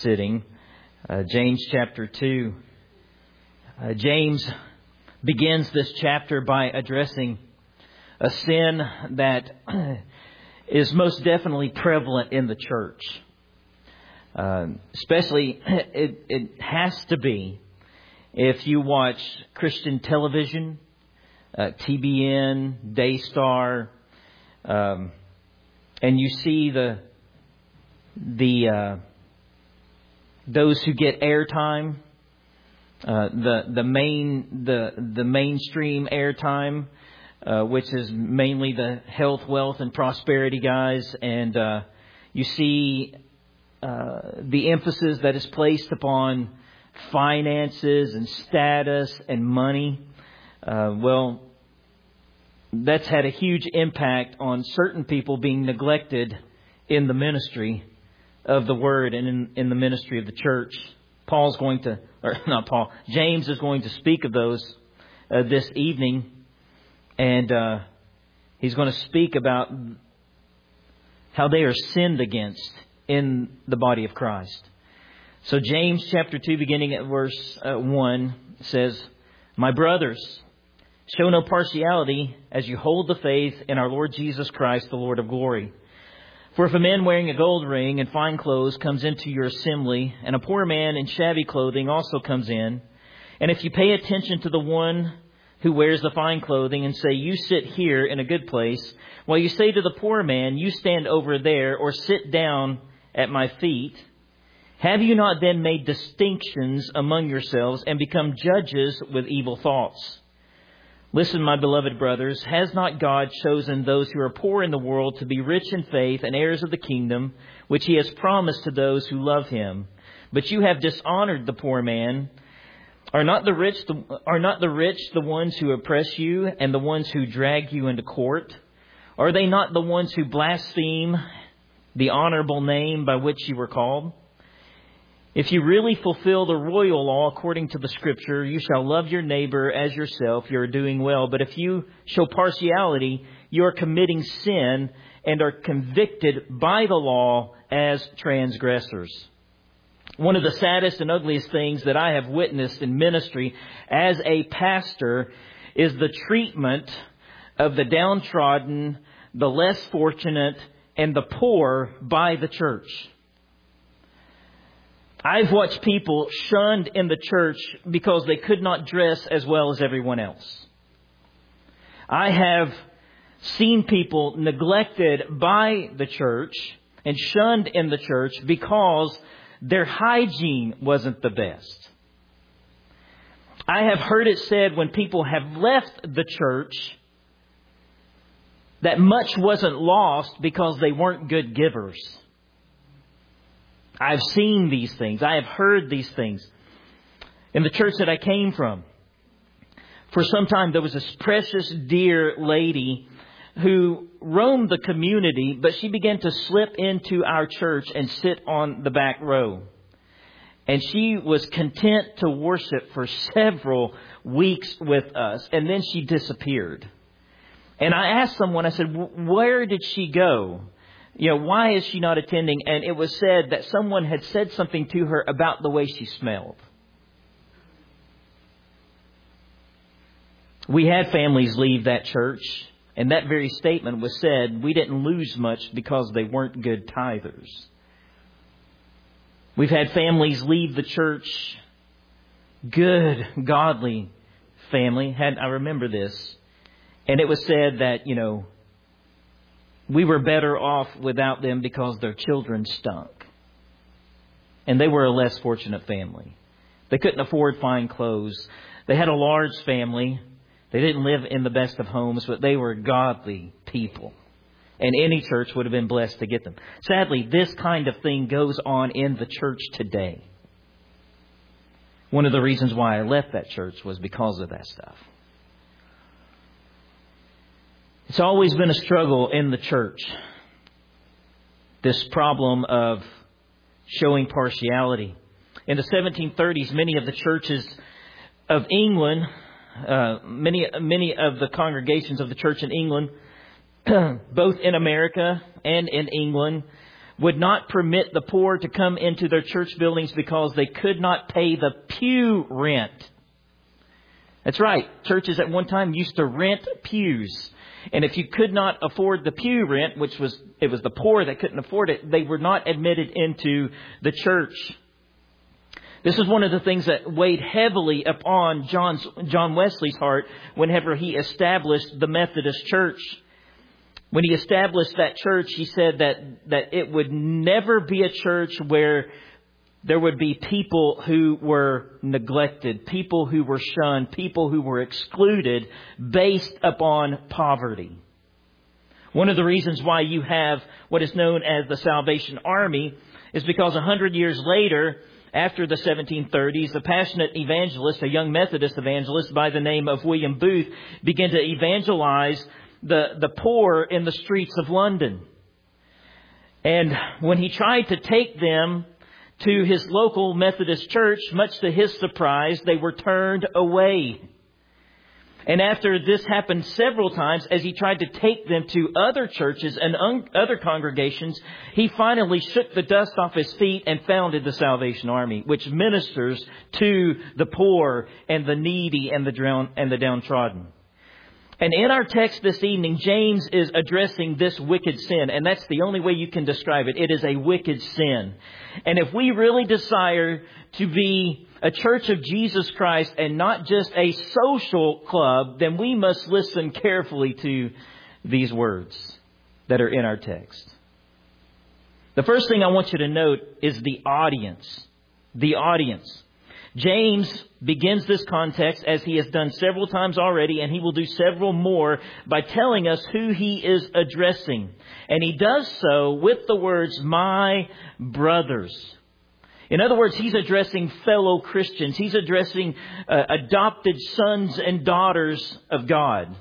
sitting. James chapter 2. James begins this chapter by addressing a sin that is most definitely prevalent in the church. Especially, it has to be if you watch Christian television, TBN, Daystar, and you see those who get airtime, the mainstream airtime, which is mainly the health, wealth, and prosperity guys, and you see the emphasis that is placed upon finances and status and money. Well, that's had a huge impact on certain people being neglected in the ministry of the Word and in the ministry of the church. James is going to speak of those this evening, and he's going to speak about how they are sinned against in the body of Christ. So James chapter 2, beginning at verse 1, says, "My brothers, show no partiality as you hold the faith in our Lord Jesus Christ, the Lord of glory. For if a man wearing a gold ring and fine clothes comes into your assembly, and a poor man in shabby clothing also comes in, and if you pay attention to the one who wears the fine clothing and say, 'You sit here in a good place,' while you say to the poor man, 'You stand over there,' or 'Sit down at my feet,' have you not then made distinctions among yourselves and become judges with evil thoughts? Listen, my beloved brothers, has not God chosen those who are poor in the world to be rich in faith and heirs of the kingdom, which He has promised to those who love Him? But you have dishonored the poor man. Are not the rich the ones who oppress you and the ones who drag you into court? Are they not the ones who blaspheme the honorable name by which you were called? If you really fulfill the royal law according to the Scripture, you shall love your neighbor as yourself, you are doing well. But if you show partiality, you are committing sin and are convicted by the law as transgressors." One of the saddest and ugliest things that I have witnessed in ministry as a pastor is the treatment of the downtrodden, the less fortunate, and the poor by the church. I've watched people shunned in the church because they could not dress as well as everyone else. I have seen people neglected by the church and shunned in the church because their hygiene wasn't the best. I have heard it said when people have left the church that much wasn't lost because they weren't good givers. I've seen these things. I have heard these things. In the church that I came from, for some time there was this precious, dear lady who roamed the community, but she began to slip into our church and sit on the back row. And she was content to worship for several weeks with us, and then she disappeared. And I asked someone, I said, "Where did she go? Why is she not attending?" And it was said that someone had said something to her about the way she smelled. We had families leave that church, and that very statement was said, we didn't lose much because they weren't good tithers. We've had families leave the church, good, godly family. I remember this. And it was said that, we were better off without them because their children stunk. And they were a less fortunate family. They couldn't afford fine clothes. They had a large family. They didn't live in the best of homes, but they were godly people. And any church would have been blessed to get them. Sadly, this kind of thing goes on in the church today. One of the reasons why I left that church was because of that stuff. It's always been a struggle in the church, this problem of showing partiality. In the 1730s, many of the churches of England, many of the congregations of the church in England, both in America and in England, would not permit the poor to come into their church buildings because they could not pay the pew rent. That's right. Churches at one time used to rent pews. And if you could not afford the pew rent, it was the poor that couldn't afford it, they were not admitted into the church. This is one of the things that weighed heavily upon John Wesley's heart whenever he established the Methodist Church. When he established that church, he said that it would never be a church where there would be people who were neglected, people who were shunned, people who were excluded based upon poverty. One of the reasons why you have what is known as the Salvation Army is because 100 years later, after the 1730s, a passionate evangelist, a young Methodist evangelist by the name of William Booth, began to evangelize the poor in the streets of London. And when he tried to take them to his local Methodist church, much to his surprise, they were turned away. And after this happened several times, as he tried to take them to other churches and other congregations, he finally shook the dust off his feet and founded the Salvation Army, which ministers to the poor and the needy and the downtrodden. And in our text this evening, James is addressing this wicked sin. And that's the only way you can describe it. It is a wicked sin. And if we really desire to be a church of Jesus Christ and not just a social club, then we must listen carefully to these words that are in our text. The first thing I want you to note is the audience. The audience. James begins this context, as he has done several times already, and he will do several more, by telling us who he is addressing. And he does so with the words, my brothers. In other words, he's addressing fellow Christians. He's addressing adopted sons and daughters of God.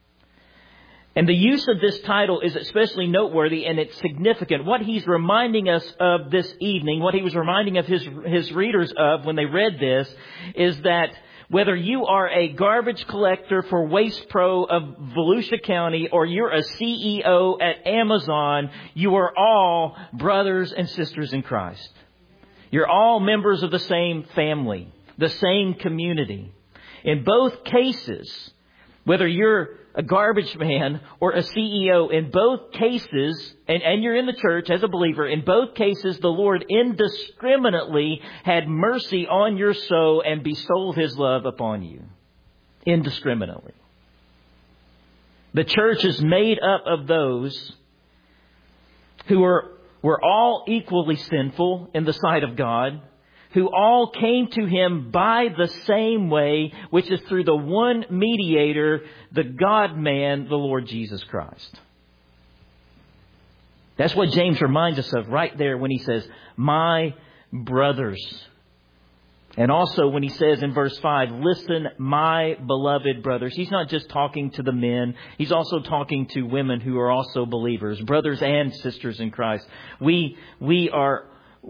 And the use of this title is especially noteworthy, and it's significant. What he's reminding us of this evening, what he was reminding of his readers of when they read this, is that whether you are a garbage collector for Waste Pro of Volusia County or you're a CEO at Amazon, you are all brothers and sisters in Christ. You're all members of the same family, the same community. In both cases, whether you're a garbage man or a CEO, in both cases, and you're in the church as a believer, in both cases, the Lord indiscriminately had mercy on your soul and bestowed His love upon you. Indiscriminately. The church is made up of those who were all equally sinful in the sight of God, who all came to Him by the same way, which is through the one mediator, the God-man, the Lord Jesus Christ. That's what James reminds us of right there when he says, my brothers. And also when he says in verse 5, listen, my beloved brothers. He's not just talking to the men. He's also talking to women who are also believers, brothers and sisters in Christ. We are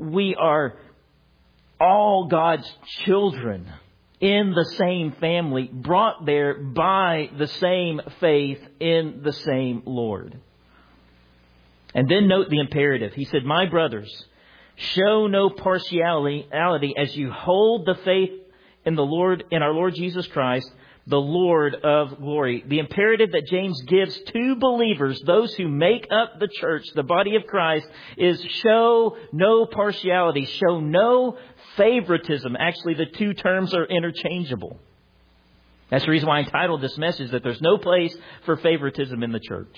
all God's children in the same family, brought there by the same faith in the same Lord. And then note the imperative. He said, my brothers, show no partiality as you hold the faith in the Lord, in our Lord Jesus Christ, the Lord of glory. The imperative that James gives to believers, those who make up the church, the body of Christ, is show no partiality, show no favoritism. Actually, the two terms are interchangeable. That's the reason why I entitled this message that there's no place for favoritism in the church.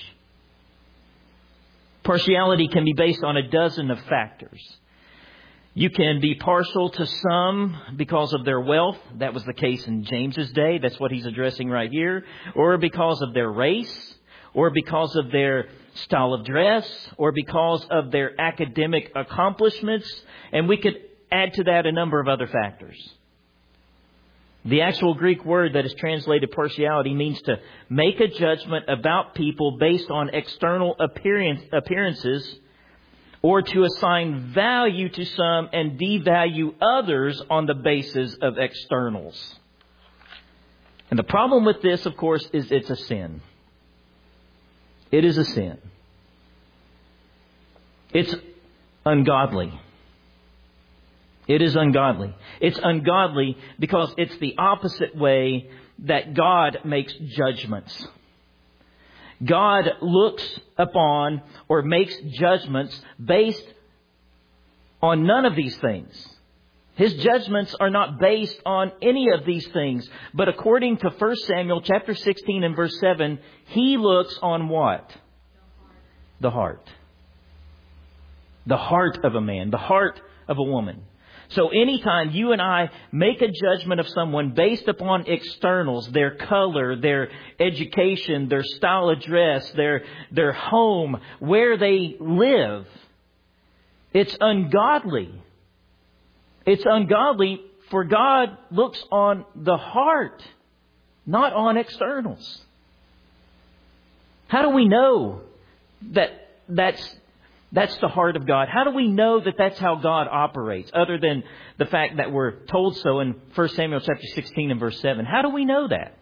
Partiality can be based on a dozen of factors. You can be partial to some because of their wealth. That was the case in James's day. That's what he's addressing right here. Or because of their race, or because of their style of dress, or because of their academic accomplishments. And we could add to that a number of other factors. The actual Greek word that is translated partiality means to make a judgment about people based on external appearances, or to assign value to some and devalue others on the basis of externals. And the problem with this, of course, is it's a sin. It is a sin. It's ungodly. It is ungodly. It's ungodly because it's the opposite way that God makes judgments. God looks upon or makes judgments based on none of these things. His judgments are not based on any of these things. But according to 1 Samuel chapter 16 and verse 7, He looks on what? The heart. The heart of a man. The heart of a woman. So anytime you and I make a judgment of someone based upon externals, their color, their education, their style of dress, their home, where they live, it's ungodly. It's ungodly, for God looks on the heart, not on externals. How do we know that that's the heart of God? How do we know that that's how God operates, other than the fact that we're told so in 1 Samuel chapter 16 and verse 7? How do we know that?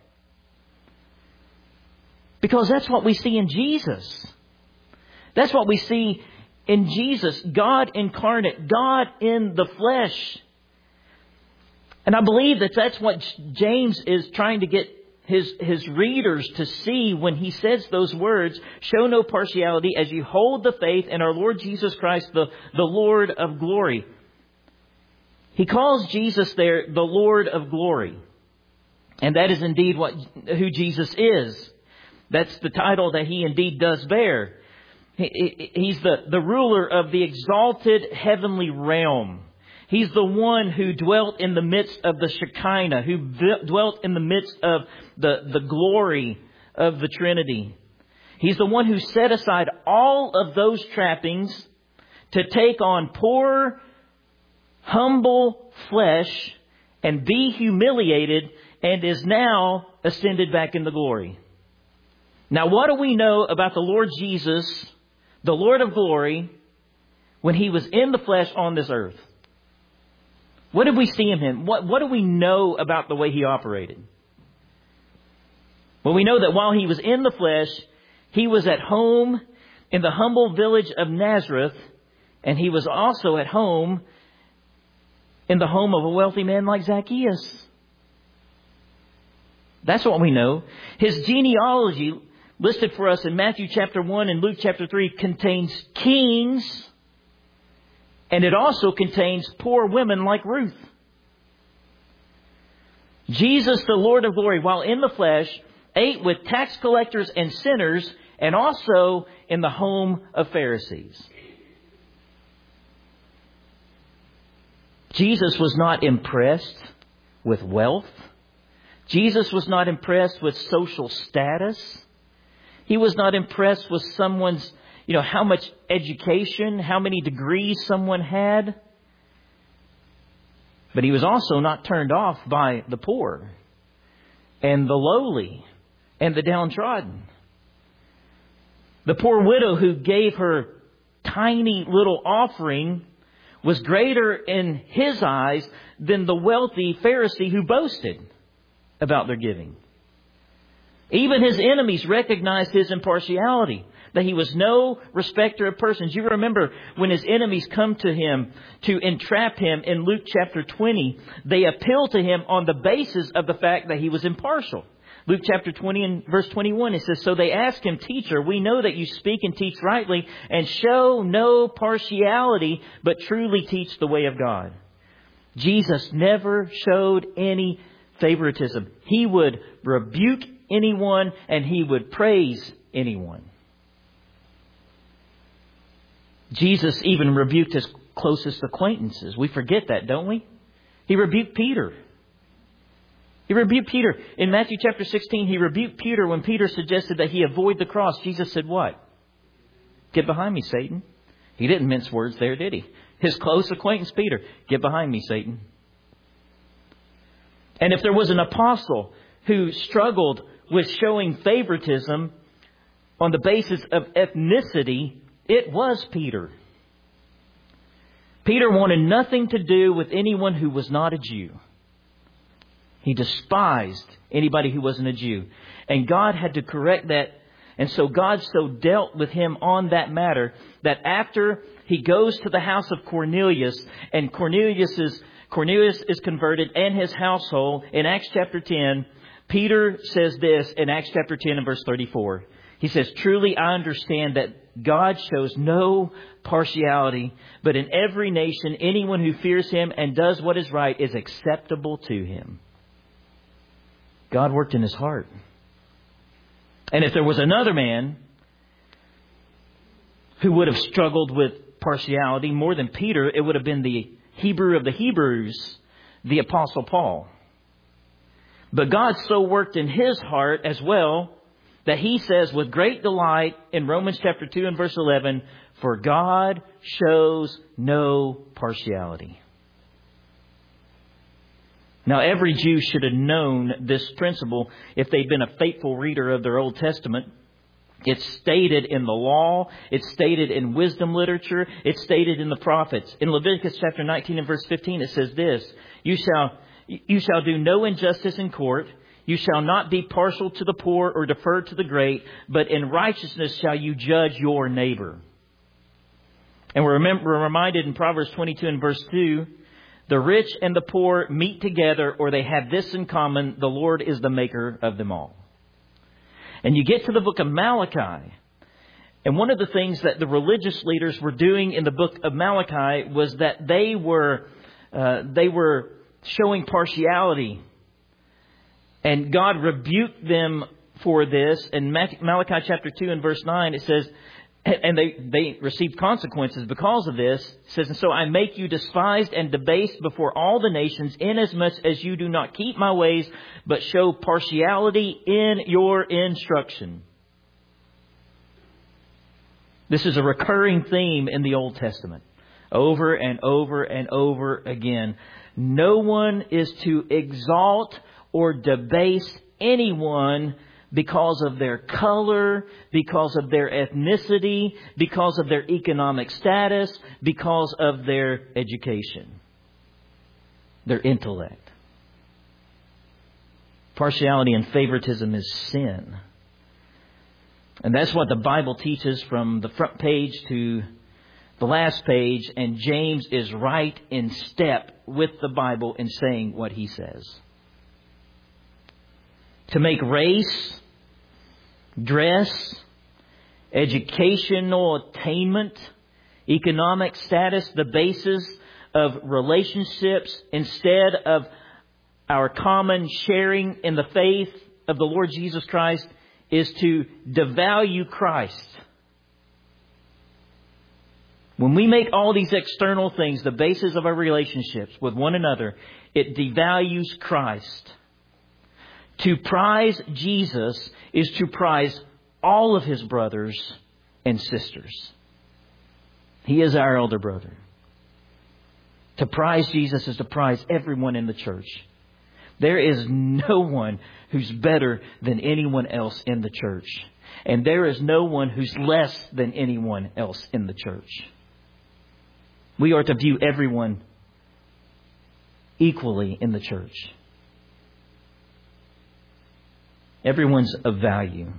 Because that's what we see in Jesus. That's what we see in Jesus, God incarnate, God in the flesh. And I believe that that's what James is trying to get his readers to see when he says those words. Show no partiality as you hold the faith in our Lord Jesus Christ, the Lord of glory. He calls Jesus there the Lord of glory. And that is indeed who Jesus is. That's the title that He indeed does bear. He's the ruler of the exalted heavenly realm. He's the one who dwelt in the midst of the Shekinah, who dwelt in the midst of the glory of the Trinity. He's the one who set aside all of those trappings to take on poor, humble flesh and be humiliated, and is now ascended back into glory. Now, what do we know about the Lord Jesus, the Lord of glory, when He was in the flesh on this earth? What did we see in Him? What do we know about the way He operated? Well, we know that while He was in the flesh, He was at home in the humble village of Nazareth, and He was also at home in the home of a wealthy man like Zacchaeus. That's what we know. His genealogy, listed for us in Matthew chapter 1 and Luke chapter 3, contains kings, and it also contains poor women like Ruth. Jesus, the Lord of glory, while in the flesh, ate with tax collectors and sinners, and also in the home of Pharisees. Jesus was not impressed with wealth. Jesus was not impressed with social status. He was not impressed with someone's, how much education, how many degrees someone had. But He was also not turned off by the poor and the lowly and the downtrodden. The poor widow who gave her tiny little offering was greater in His eyes than the wealthy Pharisee who boasted about their giving. Even His enemies recognized His impartiality, that He was no respecter of persons. You remember when His enemies come to Him to entrap Him in Luke chapter 20, they appeal to Him on the basis of the fact that He was impartial. Luke chapter 20 and verse 21, it says, "So they asked Him, 'Teacher, we know that you speak and teach rightly and show no partiality, but truly teach the way of God.'" Jesus never showed any favoritism. He would rebuke anyone and He would praise anyone. Jesus even rebuked His closest acquaintances. We forget that, don't we? He rebuked Peter. He rebuked Peter. In Matthew chapter 16, He rebuked Peter when Peter suggested that he avoid the cross. Jesus said what? "Get behind me, Satan." He didn't mince words there, did He? His close acquaintance, Peter, "Get behind me, Satan." And if there was an apostle who struggled with showing favoritism on the basis of ethnicity, it was Peter. Peter wanted nothing to do with anyone who was not a Jew. He despised anybody who wasn't a Jew. And God had to correct that. And so God so dealt with him on that matter that after he goes to the house of Cornelius, and Cornelius is converted and his household. In Acts chapter 10, Peter says this in Acts chapter 10 and verse 34. He says, "Truly I understand that God shows no partiality, but in every nation anyone who fears Him and does what is right is acceptable to Him." God worked in his heart. And if there was another man who would have struggled with partiality more than Peter, it would have been the Hebrew of the Hebrews, the Apostle Paul. But God so worked in his heart as well that he says with great delight in Romans chapter 2 and verse 11, "For God shows no partiality." Now, every Jew should have known this principle if they'd been a faithful reader of their Old Testament. It's stated in the law. It's stated in wisdom literature. It's stated in the prophets. In Leviticus chapter 19 and verse 15, it says this, You shall do no injustice in court. You shall not be partial to the poor or defer to the great, but in righteousness shall you judge your neighbor. And we're reminded in Proverbs 22 and verse 2, "The rich and the poor meet together, or they have this in common, the Lord is the maker of them all." And you get to the book of Malachi. And one of the things that the religious leaders were doing in the book of Malachi was that they were showing partiality. And God rebuked them for this. In Malachi chapter 2 and verse 9, it says, and they received consequences because of this. It says, "And so I make you despised and debased before all the nations, inasmuch as you do not keep my ways, but show partiality in your instruction." This is a recurring theme in the Old Testament, over and over and over again. No one is to exalt or debase anyone because of their color, because of their ethnicity, because of their economic status, because of their education, their intellect. Partiality and favoritism is sin. And that's what the Bible teaches from the front page to the last page. And James is right in step with the Bible in saying what he says. To make race, dress, educational attainment, economic status the basis of relationships instead of our common sharing in the faith of the Lord Jesus Christ is to devalue Christ. When we make all these external things the basis of our relationships with one another, it devalues Christ. To prize Jesus is to prize all of His brothers and sisters. He is our elder brother. To prize Jesus is to prize everyone in the church. There is no one who's better than anyone else in the church. And there is no one who's less than anyone else in the church. We are to view everyone equally in the church. Everyone's of value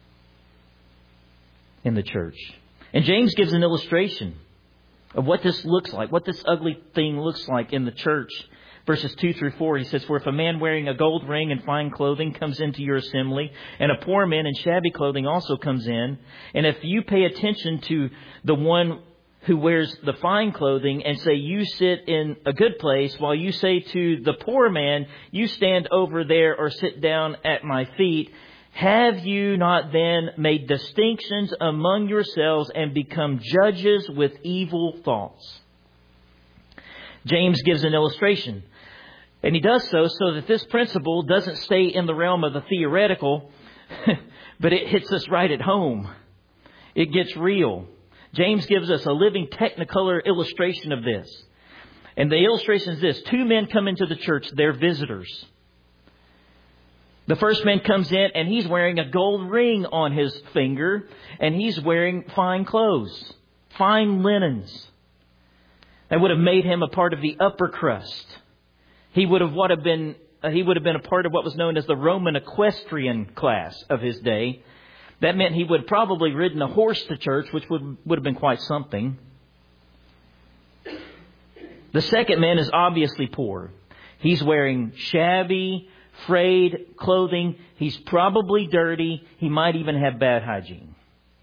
in the church. And James gives an illustration of what this looks like, what this ugly thing looks like in the church. Verses 2 through 4, he says, "For if a man wearing a gold ring and fine clothing comes into your assembly, and a poor man in shabby clothing also comes in, and if you pay attention to the one who wears the fine clothing and say, 'You sit in a good place,' while you say to the poor man, 'You stand over there or sit down at my feet,' have you not then made distinctions among yourselves and become judges with evil thoughts?" James gives an illustration. And he does so that this principle doesn't stay in the realm of the theoretical, but it hits us right at home. It gets real. James gives us a living technicolor illustration of this. And the illustration is this. Two men come into the church. They're visitors. The first man comes in and he's wearing a gold ring on his finger. And he's wearing fine clothes, fine linens. That would have made him a part of the upper crust. He would have been a part of what was known as the Roman equestrian class of his day. That meant he would have probably ridden a horse to church, which would have been quite something. The second man is obviously poor. He's wearing shabby, frayed clothing. He's probably dirty. He might even have bad hygiene.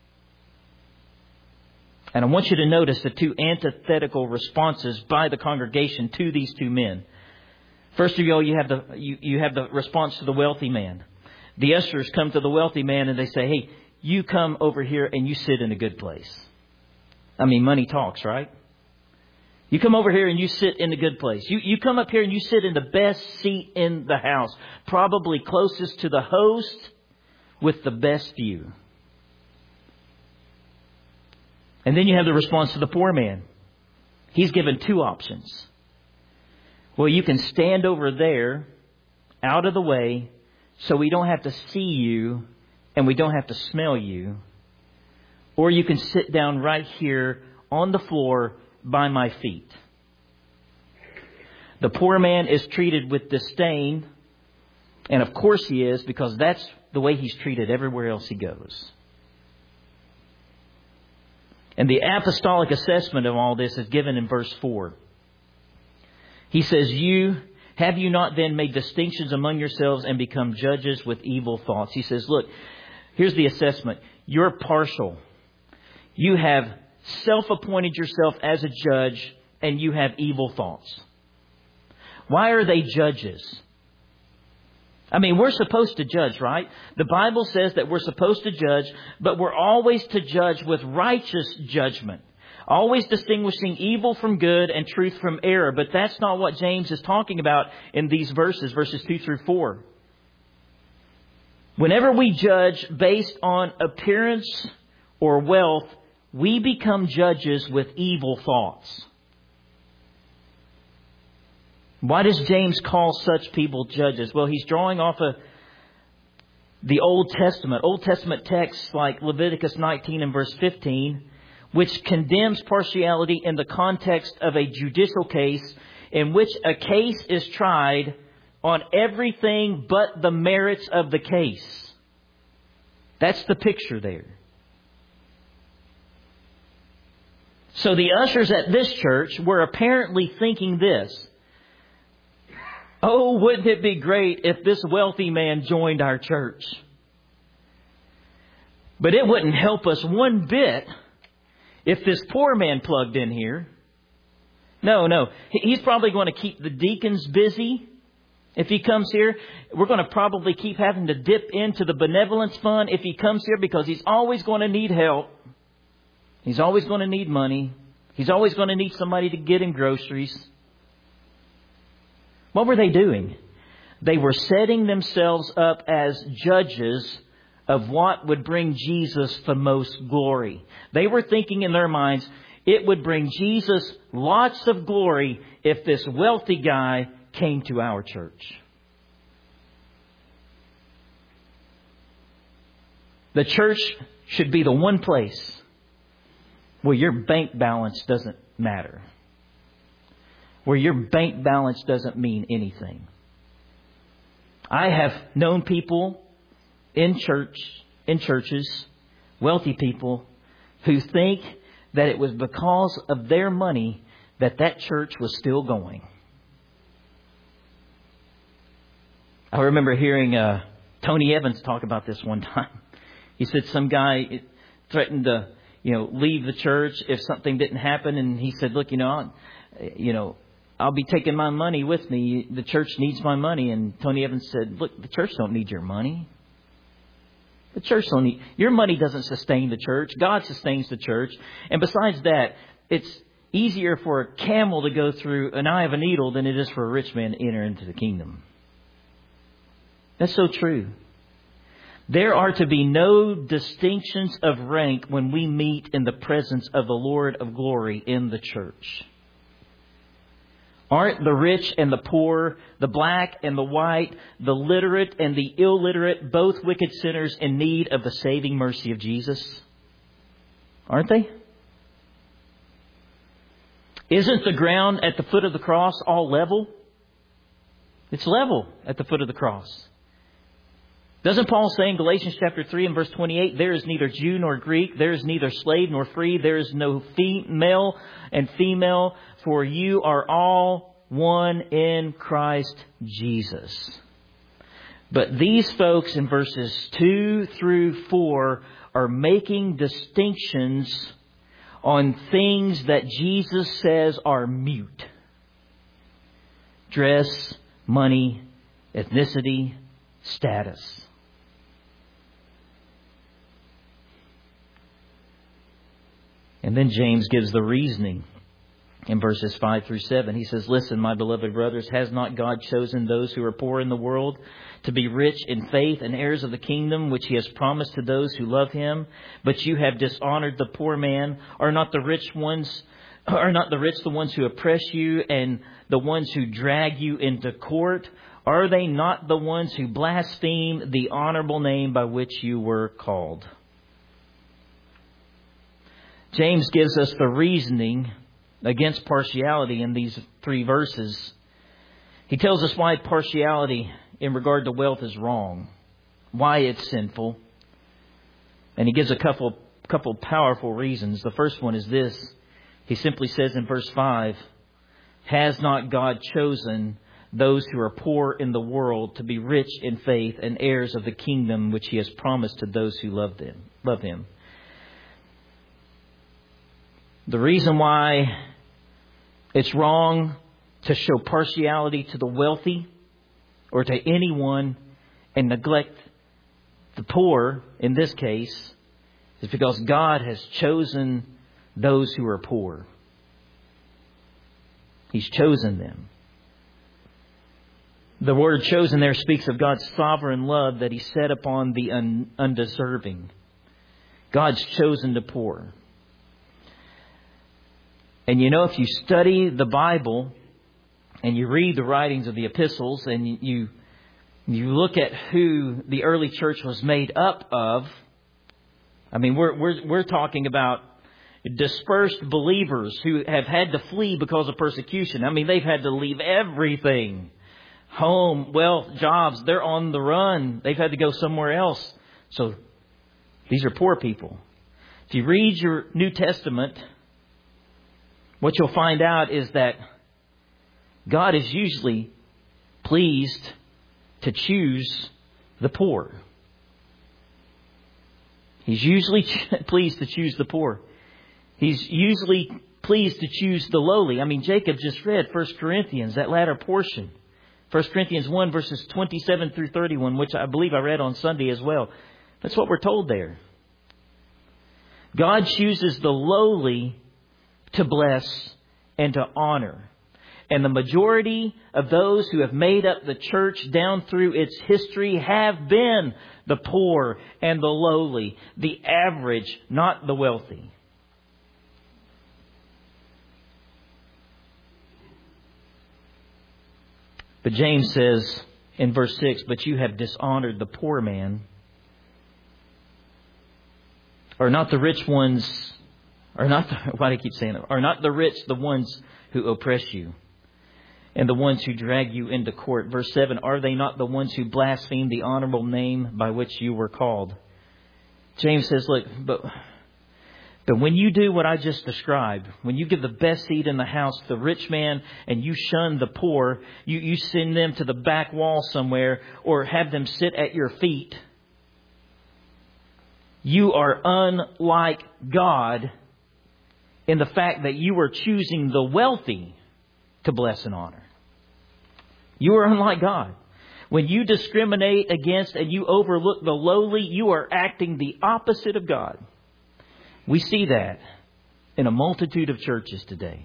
And I want you to notice the two antithetical responses by the congregation to these two men. First of all, you have the response to the wealthy man. The ushers come to the wealthy man and they say, hey, you come over here and you sit in a good place. I mean, money talks, right? You come over here and you sit in a good place. You come up here and you sit in the best seat in the house, probably closest to the host with the best view. And then you have the response to the poor man. He's given two options. Well, you can stand over there, out of the way, so we don't have to see you and we don't have to smell you. Or you can sit down right here on the floor by my feet. The poor man is treated with disdain. And of course he is, because that's the way he's treated everywhere else he goes. And the apostolic assessment of all this is given in verse 4. He says, have you not then made distinctions among yourselves and become judges with evil thoughts? He says, look, here's the assessment. You're partial. You have self-appointed yourself as a judge, and you have evil thoughts. Why are they judges? I mean, we're supposed to judge, right? The Bible says that we're supposed to judge, but we're always to judge with righteous judgment. Always distinguishing evil from good and truth from error. But that's not what James is talking about in these verses 2 through 4. Whenever we judge based on appearance or wealth, we become judges with evil thoughts. Why does James call such people judges? Well, he's drawing off of the Old Testament texts like Leviticus 19 and verse 15, which condemns partiality in the context of a judicial case in which a case is tried on everything but the merits of the case. That's the picture there. So the ushers at this church were apparently thinking this. Oh, wouldn't it be great if this wealthy man joined our church? But it wouldn't help us one bit if this poor man plugged in here. No. He's probably going to keep the deacons busy. If he comes here, we're going to probably keep having to dip into the benevolence fund if he comes here, because he's always going to need help. He's always going to need money. He's always going to need somebody to get him groceries. What were they doing? They were setting themselves up as judges of what would bring Jesus the most glory. They were thinking in their minds, it would bring Jesus lots of glory if this wealthy guy came to our church. The church should be the one place where your bank balance doesn't matter. Where your bank balance doesn't mean anything. I have known people in churches, wealthy people, who think that it was because of their money that church was still going. I remember hearing Tony Evans talk about this one time. He said some guy threatened to, leave the church if something didn't happen, and he said, "Look, I'll be taking my money with me. The church needs my money." And Tony Evans said, "Look, the church don't need your money. The church don't need your money. Doesn't sustain the church. God sustains the church. And besides that, it's easier for a camel to go through an eye of a needle than it is for a rich man to enter into the kingdom." That's so true. There are to be no distinctions of rank when we meet in the presence of the Lord of glory in the church. Aren't the rich and the poor, the black and the white, the literate and the illiterate, both wicked sinners in need of the saving mercy of Jesus? Aren't they? Isn't the ground at the foot of the cross all level? It's level at the foot of the cross. Doesn't Paul say in Galatians chapter 3 and verse 28, there is neither Jew nor Greek, there is neither slave nor free, there is no male and female, for you are all one in Christ Jesus. But these folks in verses 2 through 4 are making distinctions on things that Jesus says are mute. Dress, money, ethnicity, status. And then James gives the reasoning in verses 5 through 7. He says, listen, my beloved brothers, has not God chosen those who are poor in the world to be rich in faith and heirs of the kingdom which He has promised to those who love Him? But you have dishonored the poor man. Are not the rich the ones who oppress you and the ones who drag you into court? Are they not the ones who blaspheme the honorable name by which you were called? James gives us the reasoning against partiality in these 3 verses. He tells us why partiality in regard to wealth is wrong, why it's sinful. And he gives a couple powerful reasons. The first one is this. He simply says in verse 5, has not God chosen those who are poor in the world to be rich in faith and heirs of the kingdom which He has promised to those who love Him? The reason why it's wrong to show partiality to the wealthy or to anyone and neglect the poor, in this case, is because God has chosen those who are poor. He's chosen them. The word chosen there speaks of God's sovereign love that He set upon the undeserving. God's chosen the poor. And you know, if you study the Bible and you read the writings of the epistles and you look at who the early church was made up of, I mean, we're talking about dispersed believers who have had to flee because of persecution. I mean, they've had to leave everything. Home, wealth, jobs. They're on the run. They've had to go somewhere else. So these are poor people. If you read your New Testament, what you'll find out is that God is usually pleased to choose the poor. He's usually pleased to choose the poor. He's usually pleased to choose the lowly. I mean, Jacob just read 1 Corinthians, that latter portion. 1 Corinthians 1 verses 27 through 31, which I believe I read on Sunday as well. That's what we're told there. God chooses the lowly to bless and to honor. And the majority of those who have made up the church down through its history have been the poor and the lowly, the average, not the wealthy. But James says in verse 6, but you have dishonored the poor man. Are not the rich ones, are not the rich the ones who oppress you and the ones who drag you into court? Verse 7, are they not the ones who blaspheme the honorable name by which you were called? James says, look, but when you do what I just described, when you give the best seat in the house to the rich man and you shun the poor, you send them to the back wall somewhere or have them sit at your feet, you are unlike God in the fact that you are choosing the wealthy to bless and honor. You are unlike God. When you discriminate against and you overlook the lowly, you are acting the opposite of God. We see that in a multitude of churches today.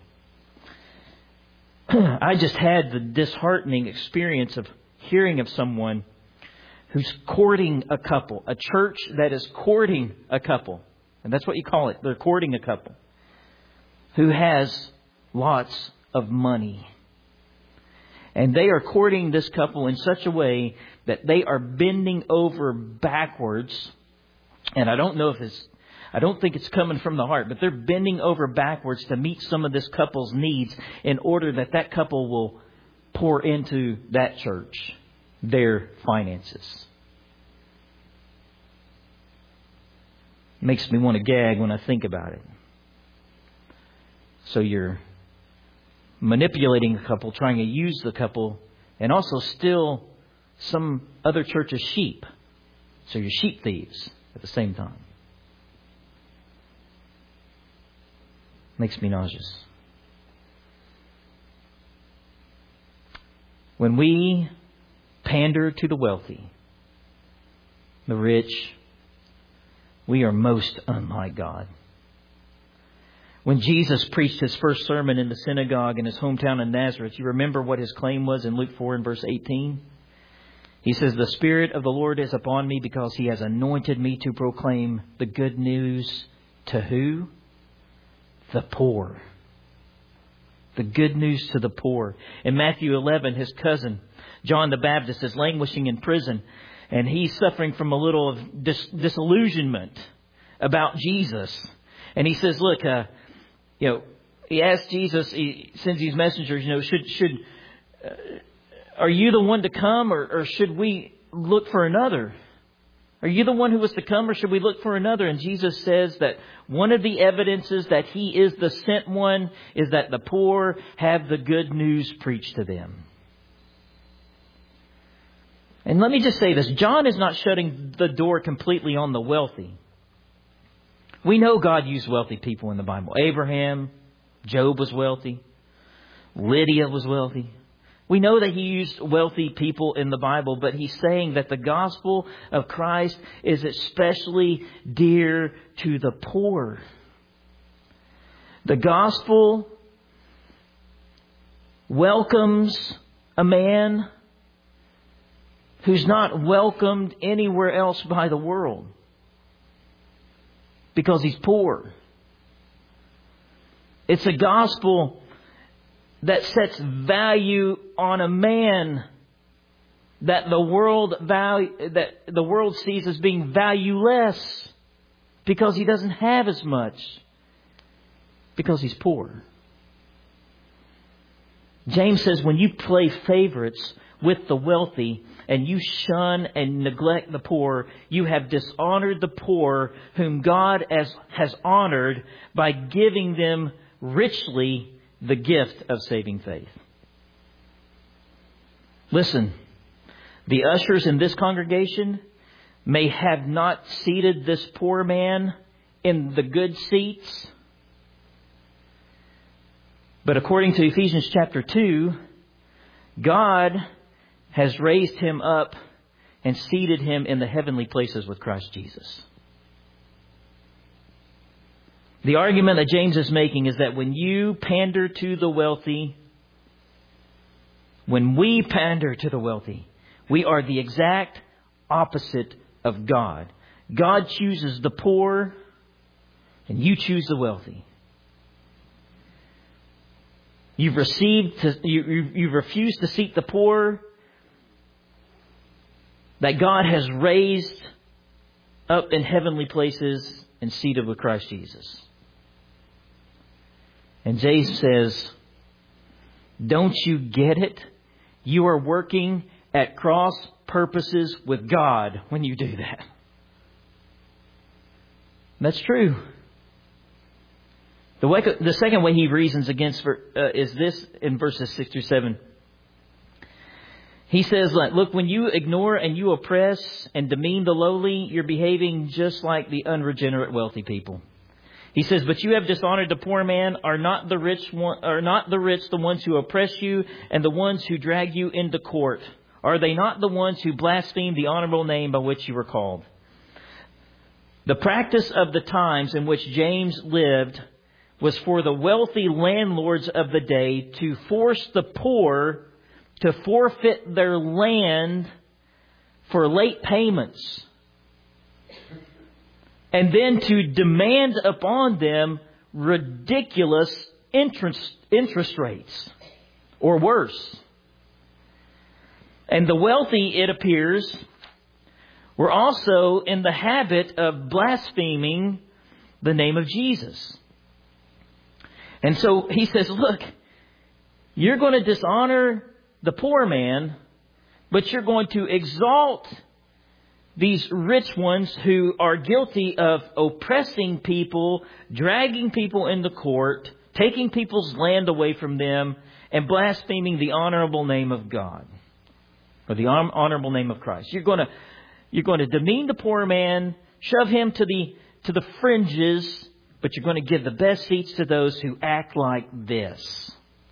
I just had the disheartening experience of hearing of someone who's courting a couple, a church that is courting a couple. And that's what you call it. They're courting a couple who has lots of money. And they are courting this couple in such a way that they are bending over backwards. And I don't think it's coming from the heart, but they're bending over backwards to meet some of this couple's needs in order that couple will pour into that church their finances. Makes me want to gag when I think about it. So you're manipulating a couple, trying to use the couple, and also steal some other church's sheep. So you're sheep thieves at the same time. Makes me nauseous. When we pander to the wealthy, the rich, we are most unlike God. When Jesus preached His first sermon in the synagogue in His hometown in Nazareth, you remember what His claim was in Luke 4 and verse 18? He says, "The Spirit of the Lord is upon me because He has anointed me to proclaim the good news to who? The poor." The good news to the poor. In Matthew 11, His cousin, John the Baptist, is languishing in prison. And he's suffering from a little of disillusionment about Jesus. And he says, look, he asked Jesus, he sends these messengers, are you the one to come or should we look for another? Are you the one who was to come or should we look for another? And Jesus says that one of the evidences that He is the sent one is that the poor have the good news preached to them. And let me just say this. John is not shutting the door completely on the wealthy. We know God used wealthy people in the Bible. Abraham, Job was wealthy. Lydia was wealthy. We know that He used wealthy people in the Bible, but He's saying that the gospel of Christ is especially dear to the poor. The gospel welcomes a man who's not welcomed anywhere else by the world because he's poor. It's a gospel that sets value on a man that the world sees as being valueless because he doesn't have as much, because he's poor. James says when you play favorites with the wealthy and you shun and neglect the poor, you have dishonored the poor whom God has honored by giving them richly the gift of saving faith. Listen, the ushers in this congregation may have not seated this poor man in the good seats, but according to Ephesians chapter 2, God has raised him up and seated him in the heavenly places with Christ Jesus. The argument that James is making is that when you pander to the wealthy, when we pander to the wealthy, we are the exact opposite of God. God chooses the poor and you choose the wealthy. You've refused to seek the poor that God has raised up in heavenly places and seated with Christ Jesus. And James says, don't you get it? You are working at cross purposes with God when you do that. That's true. The second way he reasons against is this in verses 6 through 7. He says, look, when you ignore and you oppress and demean the lowly, you're behaving just like the unregenerate wealthy people. He says, but you have dishonored the poor man. Are not the rich the ones who oppress you and the ones who drag you into court? Are they not the ones who blaspheme the honorable name by which you were called? The practice of the times in which James lived was for the wealthy landlords of the day to force the poor to forfeit their land for late payments, and then to demand upon them ridiculous interest rates, or worse. And the wealthy, it appears, were also in the habit of blaspheming the name of Jesus. And so he says, look, you're going to dishonor the poor man, but you're going to exalt these rich ones who are guilty of oppressing people, dragging people into court, taking people's land away from them, and blaspheming the honorable name of God, or the honorable name of Christ. You're going to demean the poor man, shove him to the fringes, but you're going to give the best seats to those who act like this.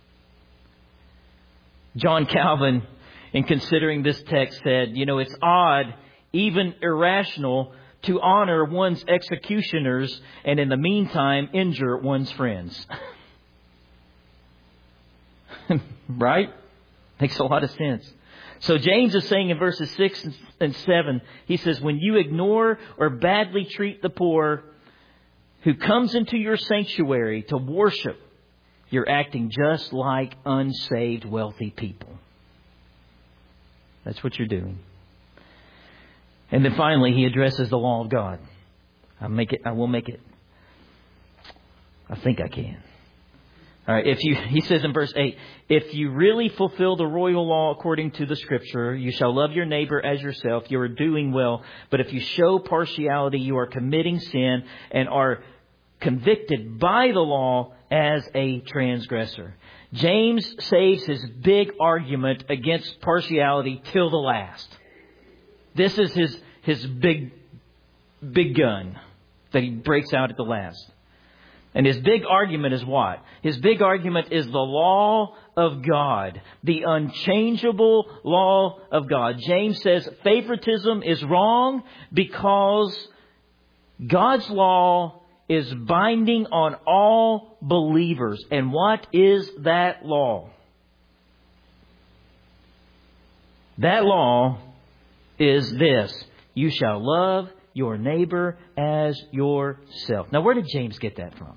John Calvin, in considering this text, said, it's odd, even irrational, to honor one's executioners and in the meantime injure one's friends. Right? Makes a lot of sense. So James is saying in verses 6 and 7, he says, when you ignore or badly treat the poor who comes into your sanctuary to worship, you're acting just like unsaved wealthy people. That's what you're doing. And then finally, he addresses the law of God. I will make it. I think I can. All right. He says in verse 8, if you really fulfill the royal law according to the Scripture, you shall love your neighbor as yourself. You are doing well. But if you show partiality, you are committing sin and are convicted by the law as a transgressor. James saves his big argument against partiality till the last. This is his big gun that he breaks out at the last. And his big argument is what? His big argument is the law of God, the unchangeable law of God. James says favoritism is wrong because God's law is binding on all believers. And what is that law? That law is this: you shall love your neighbor as yourself. Now, where did James get that from?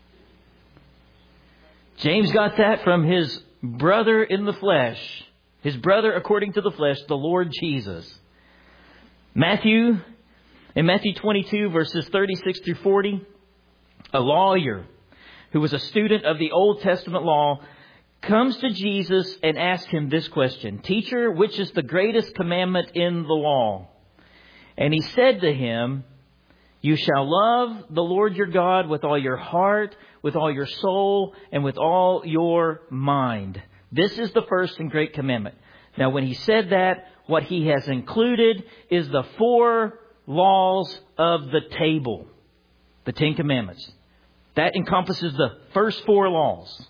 James got that from his brother in the flesh. His brother according to the flesh, the Lord Jesus. In Matthew 22, verses 36 through 40, a lawyer who was a student of the Old Testament law comes to Jesus and asks him this question: Teacher, which is the greatest commandment in the law? And he said to him, you shall love the Lord your God with all your heart, with all your soul, and with all your mind. This is the first and great commandment. Now, when he said that, what he has included is the 4 laws of the table, the 10 commandments. That encompasses the first 4 laws.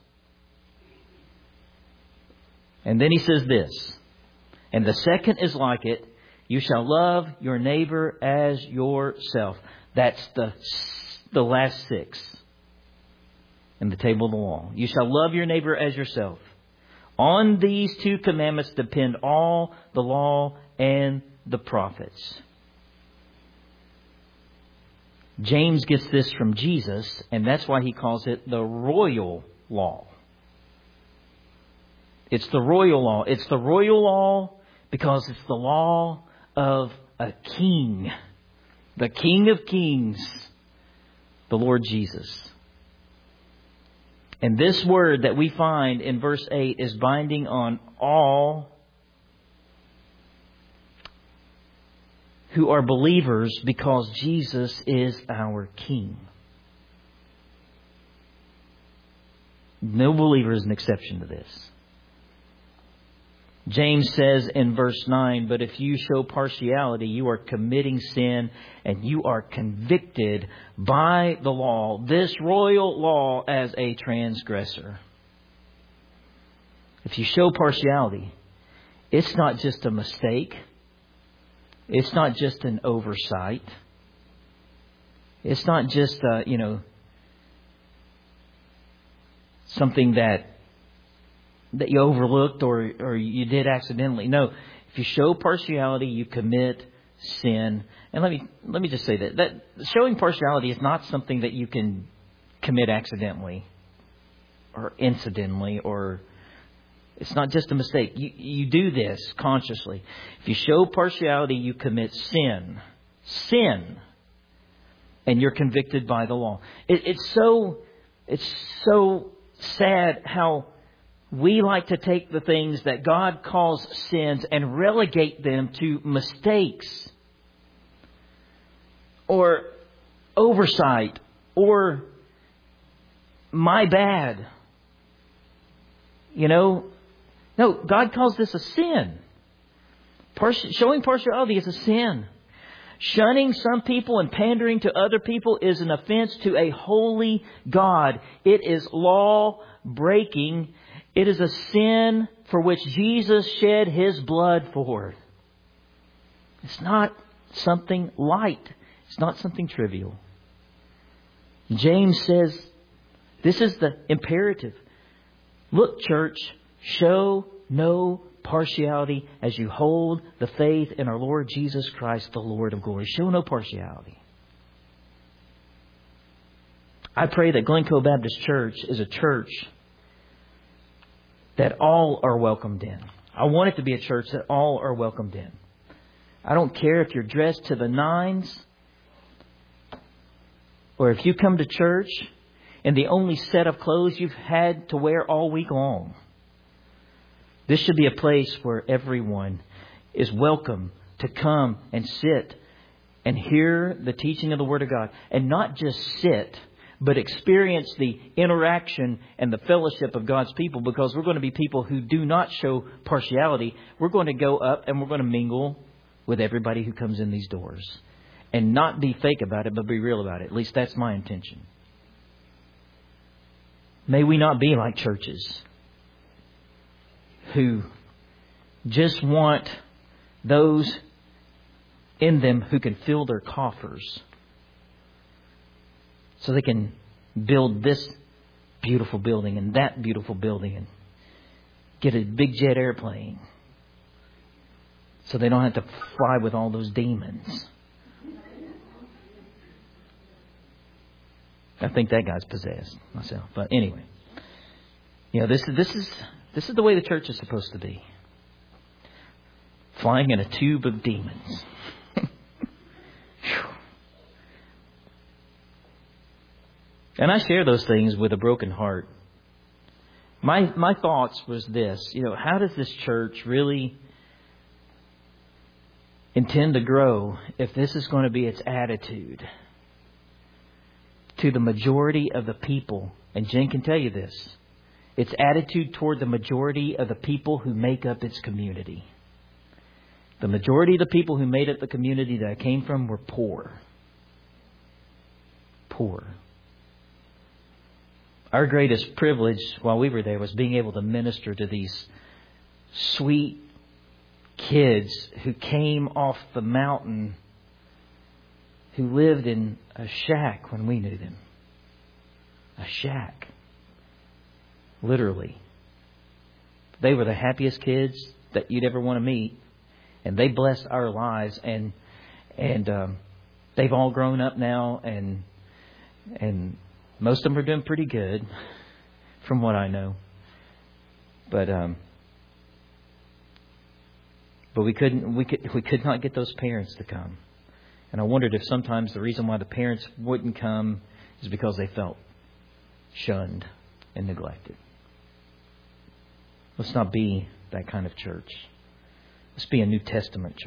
And then he says this: and the second is like it, you shall love your neighbor as yourself. That's the last 6 in the table of the law. You shall love your neighbor as yourself. On these 2 commandments depend all the law and the prophets. James gets this from Jesus, and that's why he calls it the royal law. It's the royal law. It's the royal law because it's the law of a king. The King of Kings, the Lord Jesus. And this word that we find in verse 8 is binding on all who are believers because Jesus is our King. No believer is an exception to this. James says in verse 9, but if you show partiality, you are committing sin and you are convicted by the law, this royal law, as a transgressor. If you show partiality, it's not just a mistake. It's not just an oversight. It's not just, something that you overlooked or you did accidentally. No, if you show partiality, you commit sin. And let me just say that showing partiality is not something that you can commit accidentally or incidentally, or it's not just a mistake. You do this consciously. If you show partiality, you commit sin. Sin. And you're convicted by the law. It's so sad how we like to take the things that God calls sins and relegate them to mistakes. or oversight or my bad. You know, no, God calls this a sin. Showing partiality is a sin. Shunning some people and pandering to other people is an offense to a holy God. It is law breaking. It is a sin for which Jesus shed His blood for. It's not something light. It's not something trivial. James says, this is the imperative. Look, church, show no partiality as you hold the faith in our Lord Jesus Christ, the Lord of glory. Show no partiality. I pray that Glencoe Baptist Church is a church that all are welcomed in. I want it to be a church that all are welcomed in. I don't care if you're dressed to the nines or if you come to church and the only set of clothes you've had to wear all week long. This should be a place where everyone is welcome to come and sit and hear the teaching of the Word of God. And not just sit, but experience the interaction and the fellowship of God's people, because we're going to be people who do not show partiality. We're going to go up and we're going to mingle with everybody who comes in these doors. And not be fake about it, but be real about it. At least that's my intention. May we not be like churches who just want those in them who can fill their coffers so they can build this beautiful building and that beautiful building and get a big jet airplane so they don't have to fly with all those demons. I think that guy's possessed myself. But anyway, this is the way the church is supposed to be. Flying in a tube of demons. And I share those things with a broken heart. My thoughts was this, how does this church really intend to grow if this is going to be its attitude to the majority of the people? And Jen can tell you this. Its attitude toward the majority of the people who make up its community. The majority of the people who made up the community that I came from were poor. Poor. Our greatest privilege while we were there was being able to minister to these sweet kids who came off the mountain, who lived in a shack when we knew them. A shack. Literally. They were the happiest kids that you'd ever want to meet. And they blessed our lives. And they've all grown up now. And most of them are doing pretty good, from what I know. But we could not get those parents to come. And I wondered if sometimes the reason why the parents wouldn't come is because they felt shunned and neglected. Let's not be that kind of church. Let's be a New Testament church.